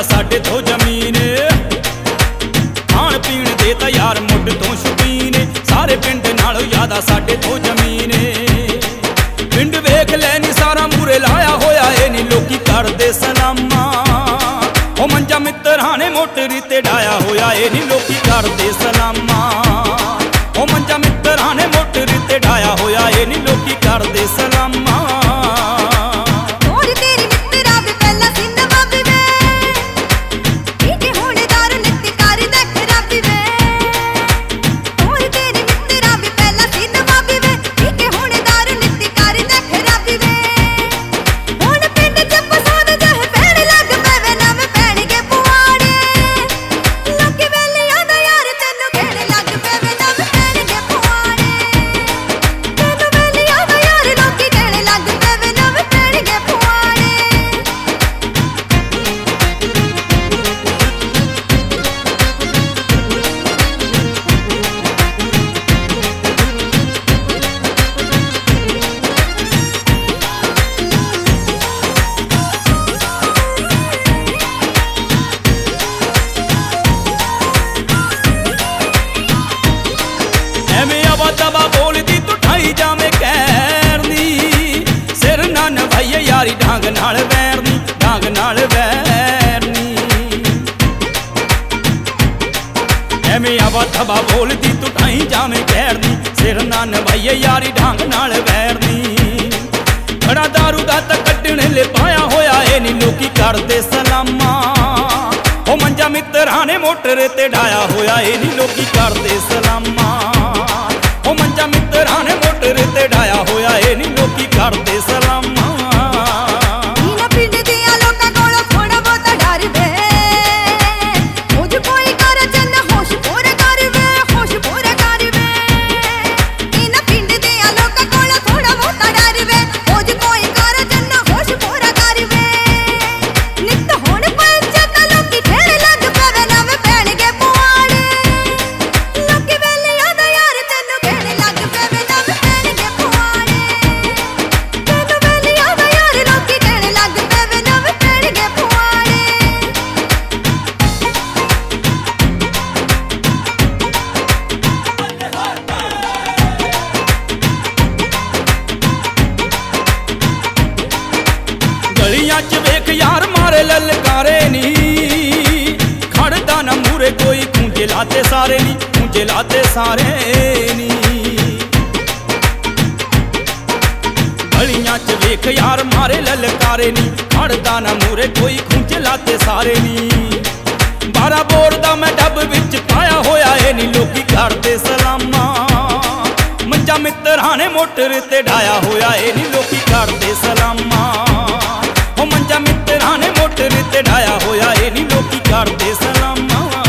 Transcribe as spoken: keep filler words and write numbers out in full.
साडे तो जमीन। खाण पीण दे तां यार मुੱਢ तो शौकीन, सारे पिंड नालों ज़्यादा साडे तो जमीन। पिंड वेख लै नी सारा मूरे लाया होया ए नी लोकी करदे सलामा। ओ मंजा मित्तरां ने मोटरी ते डाया होया ए नी लोकी करदे सलामा। ओ मंजा मित्तरां ने मोटरी ते डाया होया ए नी लोकी करदे सलामा। दबा बोलदी तू ठाई जावे कहरनी, सिर ना नभाइए यारी ढंग नाल वैरनी, ढंग नाल वैरनी। एवें आवा दबा बोलदी तू ठाई जावे कहरनी, सिर ना नभाइए यारी ढंग नाल वैरनी। बड़ा दारू दा तां कड्ढण ले पाया होया ए नी लोकी करदे सलामा। ओ मंजा मित्तरां ने मोटर ते डाया होया ए नी लोकी करदे सलामा। ओ मंजा मित्तरां ने मोटर ते डाया होया ए नी लोकी करदे सलामा। गलियां च वेख यार मारे ललकारे नी, खड़दा ना मूरे कोई खूंजे लाते सारे नी, खूंजे लाते सारे नी। गलियां च वेख यार मारे ललकारे नी, खड़दा ना मूरे कोई खूंजे लाते सारे नी। बारह बोर दा मैं डब विच पाया होया ए नी लोकी करदे सलामा। मंजा मित्तरां ने मोटर ते डाया होया ए नी लोकी करदे सलामा। ओ मंजा मित्तरां ने मोटर ते डाया होया ए नी लोकी करदे सलामा।